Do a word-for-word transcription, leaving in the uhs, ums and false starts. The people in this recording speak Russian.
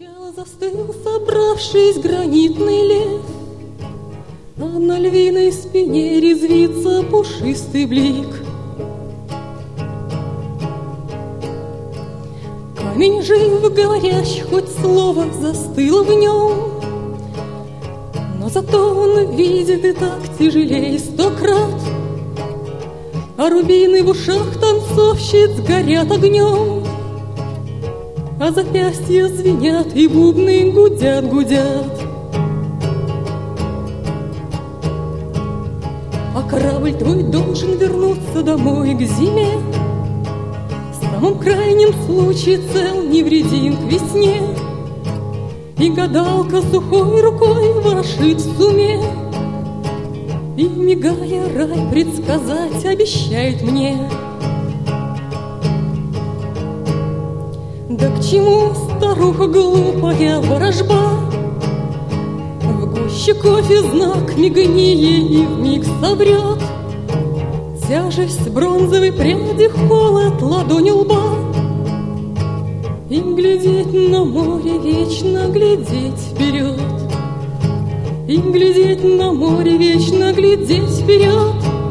Сначала застыл, собравшись, гранитный лев, а на львиной спине резвится пушистый блик. Камень жив, говорящий, хоть слово застыло в нем, но зато он видит и так тяжелее сто крат, а рубины в ушах танцовщиц горят огнем, а запястья звенят и бубны гудят, гудят. А корабль твой должен вернуться домой к зиме, в самом крайнем случае цел невредим к весне, и гадалка сухой рукой ворошить в суме, и, мигая, рай предсказать обещает мне. Да к чему, старуха глупая, ворожба? В гуще кофе знак мигни и вмиг соврет. Тяжесть бронзовой пряди, холод ладони лба, и глядеть на море, вечно глядеть вперед, и глядеть на море, вечно глядеть вперед.